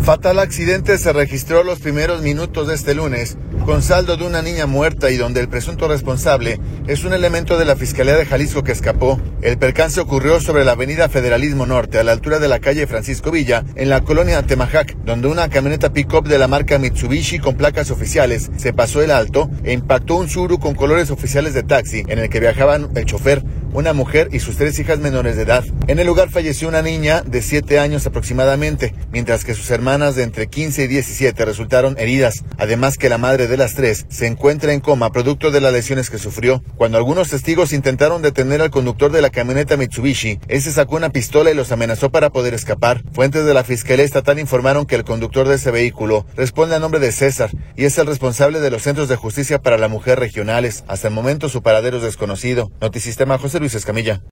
Fatal accidente se registró los primeros minutos de este lunes, con saldo de una niña muerta y donde el presunto responsable es un elemento de la Fiscalía de Jalisco que escapó. El percance ocurrió sobre la avenida Federalismo Norte, a la altura de la calle Francisco Villa, en la colonia Atemajac, donde una camioneta pick-up de la marca Mitsubishi con placas oficiales se pasó el alto e impactó un Tsuru con colores oficiales de taxi, en el que viajaban el chofer, una mujer y sus 3 hijas menores de edad. En el lugar falleció una niña de 7 años aproximadamente, mientras que sus hermanas de entre 15 y 17 resultaron heridas, además que la madre de las 3 se encuentra en coma producto de las lesiones que sufrió. Cuando algunos testigos intentaron detener al conductor de la camioneta Mitsubishi, ese sacó una pistola y los amenazó para poder escapar. Fuentes de la Fiscalía Estatal informaron que el conductor de ese vehículo responde a nombre de César y es el responsable de los Centros de Justicia para la Mujer regionales. Hasta el momento su paradero es desconocido. Notisistema, José Luis Escamilla.